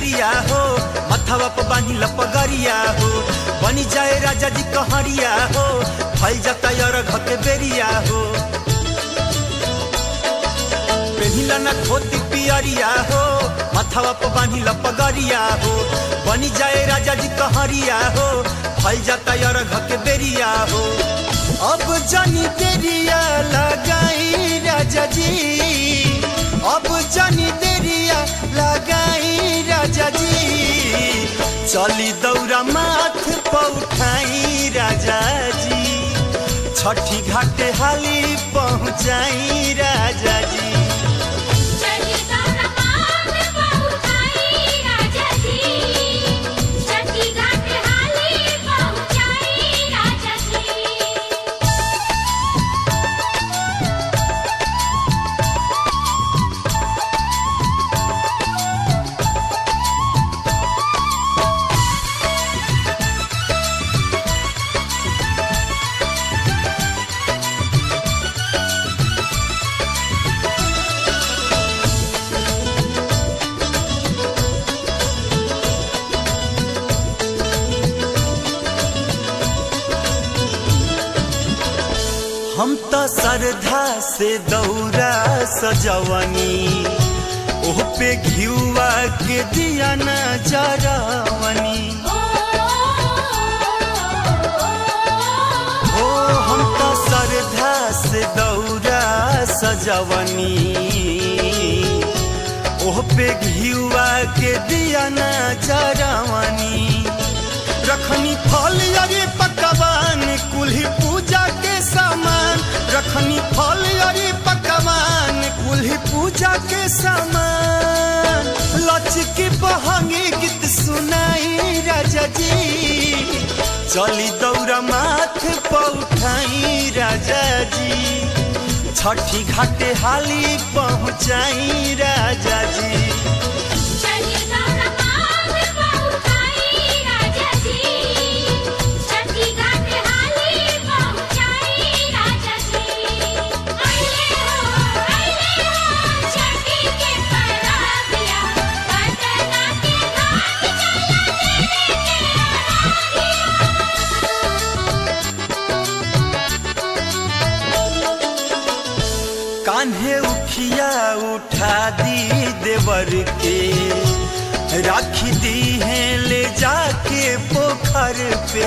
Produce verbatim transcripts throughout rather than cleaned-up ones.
पियरिया हो मथवा पर बांधी लपगरिया हो बनी जाए राजा जी कहरिया हो फल जाता यार घके बेरिया हो पेहिला न खोती पियरिया हो मथवा पर बांधी लपगरिया हो बनी जाए राजा जी कहरिया हो फल जाता यार घके बेरिया हो अब जानी देरिया लगाई राजा जी अब जानी देरिया लगाई राजा जी चली दौरा माथ पर उठाई राजा जी छठी घाटे हाली पहुँचाई राजा जी हम तो श्रद्धा से दौरा सजवनी ओह पे घिउआ के दिया न जरवनी ओ हम तो श्रद्धा से दौरा सजवनी ओह पे घिउआ के दिया न जरवनी रखनी फल अरे पकवान कुल्ही पूजा के सामान रखनी फल अरे पकवान कुल्ही पूजा के सामान लचकी बहंगी गीत सुनाई राजा जी चली दौरा माथ पर उठाई राजा जी छठी घाटे हाली पहुँचाई राजा जी कान्हे उखिया उठा दी देवर के राखी दी है ले जाके पोखर पे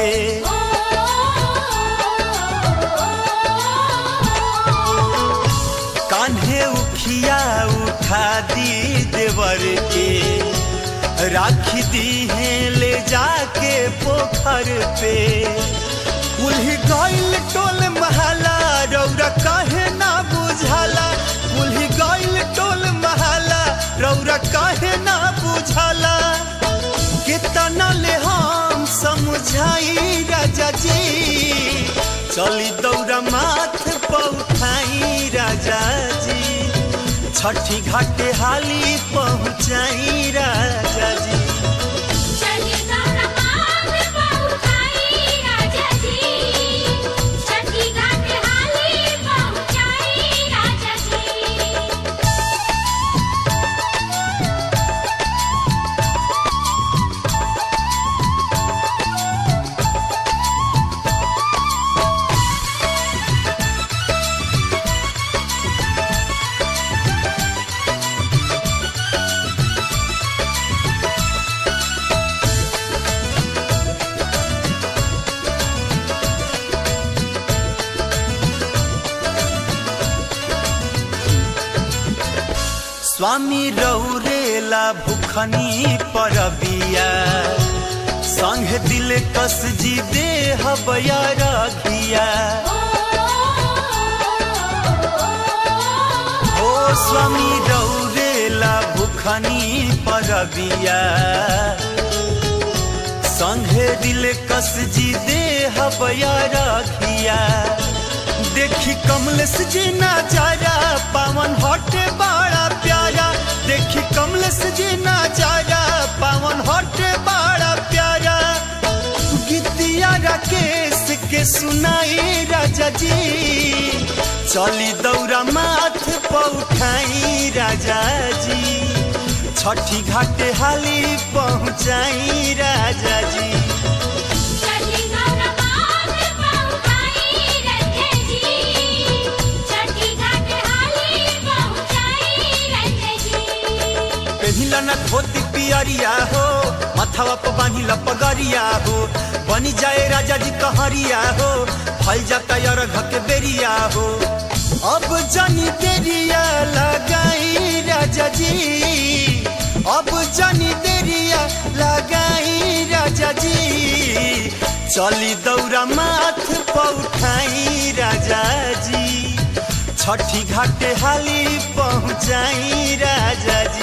कान्हे उखिया उठा दी देवर के राखी दी है ले जाके पोखर पे कुल्ही गइल टोल महला रौरा काहे ना बुझाला कुल्ही गइल टोल महला रौरा काहे ना बुझाला कितना ले हम समझाई राजा जी चली दौरा माथ पर उठाई राजा जी छठी घाटे हाली पहुँचाई राजा जी स्वामी रौरेला भुखनी परबिया संग दिल कस जी देह बयारा घिया ओ स्वामी रौरेला भुखनी परबिया संग दिल कस जी देह बयारा घिया देखी कमलेश जी नजारा पावन हटे बड़ा प्यारा देखी कमलेश जी नजारा पावन हटे बड़ा प्यारा गीतिया राकेश के सुनाई राजा जी चली दौरा माथ पर उठाई राजा जी छठी घाटे हाली पहुँचाई राजा जी। पेहिला न धोती पियरिया हो मथवा पर बांधिल पगरिया हो बनी जाए राजा जी कहरिया हो फल जाता अरघ के बेरिया हो। अब जनी देरिया लगाई राजा जी, अब जनी देरिया लगाई राजा जी, चली दौरा माथ पउठाई राजा जी, छठी घाटे हाली पहुँचाई राजा जी।